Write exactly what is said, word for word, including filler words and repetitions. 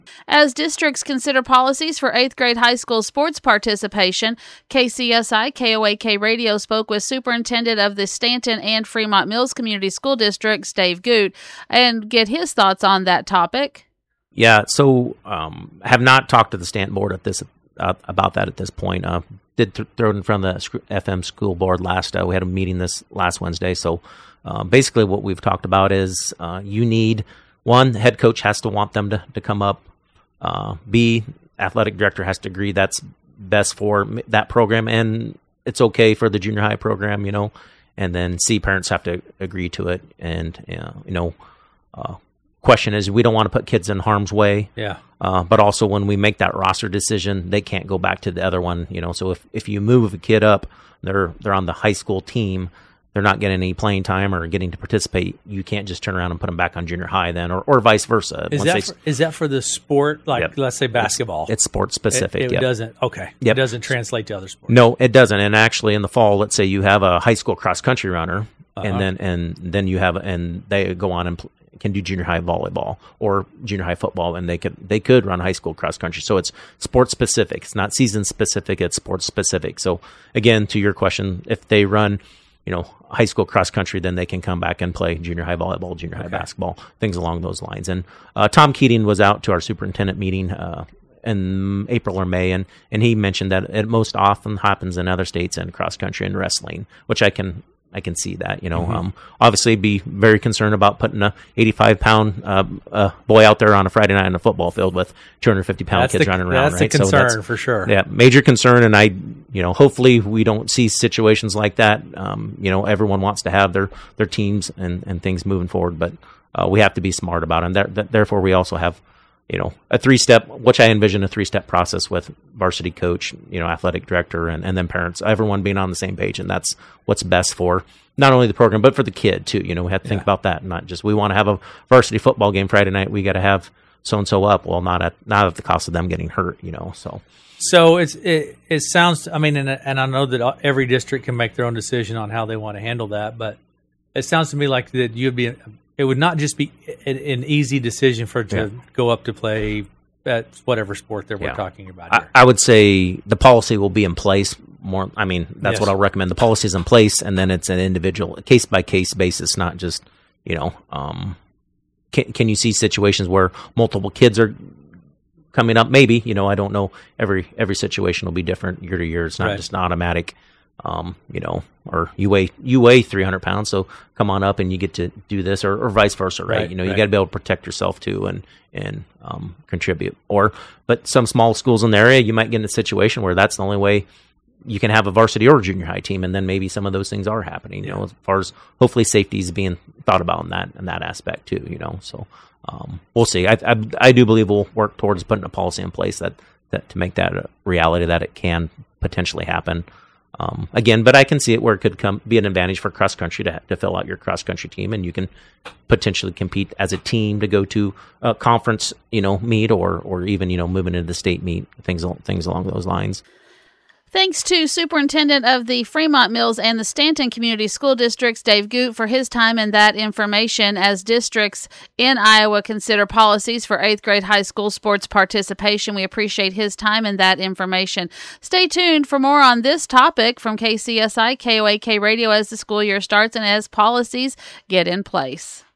As districts consider policies for eighth grade high school sports participation, K C S I K O A K Radio spoke with Superintendent of the Stanton and Fremont Mills Community School Districts, Dave Goot, and get his thoughts on that topic. Yeah, so um, have not talked to the Stanton board at this uh, about that at this point. Uh, did th- throw it in front of the F M school board last. Uh, we had a meeting this last Wednesday. So uh, basically, what we've talked about is uh, you need one, the head coach has to want them to, to come up. Uh, B, athletic director has to agree that's best for that program, and it's okay for the junior high program, you know. And then C, parents have to agree to it. And, uh, you know, uh, question is, we don't want to put kids in harm's way. Yeah. Uh, but also when we make that roster decision, they can't go back to the other one, you know. So if, if you move a kid up, they're they're on the high school team, they're not getting any playing time or getting to participate, you can't just turn around and put them back on junior high then, or, or vice versa. Is that, for, is that for the sport, like yep. let's say basketball? It's, it's sport specific. It, it yep. doesn't, okay. Yep. It doesn't translate to other sports. No, it doesn't. And actually in the fall, let's say you have a high school cross-country runner, uh-huh. and then and then you have, and they go on and pl- can do junior high volleyball or junior high football, and they could they could run high school cross country. So it's sports specific. It's not season specific. It's sports specific. So again, to your question, if they run, you know, high school cross country, then they can come back and play junior high volleyball, junior high okay. basketball, things along those lines. And uh, Tom Keating was out to our superintendent meeting uh, in April or May, and and he mentioned that it most often happens in other states in cross country and wrestling, which I can. I can see that, you know, mm-hmm. um, obviously be very concerned about putting a eighty-five pound uh, uh, boy out there on a Friday night on a football field with two hundred fifty pound that's kids the, running around. That's right? a concern so that's, for sure. Yeah, major concern. And I, you know, hopefully we don't see situations like that. Um, you know, everyone wants to have their, their teams and, and things moving forward, but uh, we have to be smart about it. And there, th- therefore we also have, you know, a three-step, which I envision a three-step process with varsity coach, you know, athletic director, and, and then parents, everyone being on the same page. And that's what's best for not only the program, but for the kid too. You know, we have to think yeah. about that. Not just, we want to have a varsity football game Friday night, we got to have so-and-so up. Well, not at, not at the cost of them getting hurt, you know, so. So it's, it, it sounds, I mean, and, and I know that every district can make their own decision on how they want to handle that, but it sounds to me like that you'd be, it would not just be an, an easy decision for it to yeah. go up to play at whatever sport that we're yeah. talking about here. I, I would say the policy will be in place more. I mean, that's yes. what I'll recommend. The policy is in place, and then it's an individual, case by case basis, not just, you know, um, can, can you see situations where multiple kids are coming up? Maybe, you know, I don't know. Every every situation will be different year to year. It's not right. just an automatic. Um, you know, or you weigh you weigh three hundred pounds, so come on up and you get to do this, or, or vice versa, right? right you know, right. you got to be able to protect yourself too, and and um, contribute. Or, but some small schools in the area, you might get in a situation where that's the only way you can have a varsity or junior high team, and then maybe some of those things are happening. You know, as far as hopefully safety is being thought about in that in that aspect too. You know, so um, we'll see. I, I I do believe we'll work towards putting a policy in place that that to make that a reality, that it can potentially happen. Um, again, but I can see it where it could come be an advantage for cross country to to fill out your cross country team, and you can potentially compete as a team to go to a conference, you know, meet, or or even, you know, moving into the state meet, things things along those lines. Thanks to Superintendent of the Fremont Mills and the Stanton Community School Districts, Dave Goot, for his time and that information as districts in Iowa consider policies for eighth grade high school sports participation. We appreciate his time and that information. Stay tuned for more on this topic from K C S I K O A K Radio as the school year starts and as policies get in place.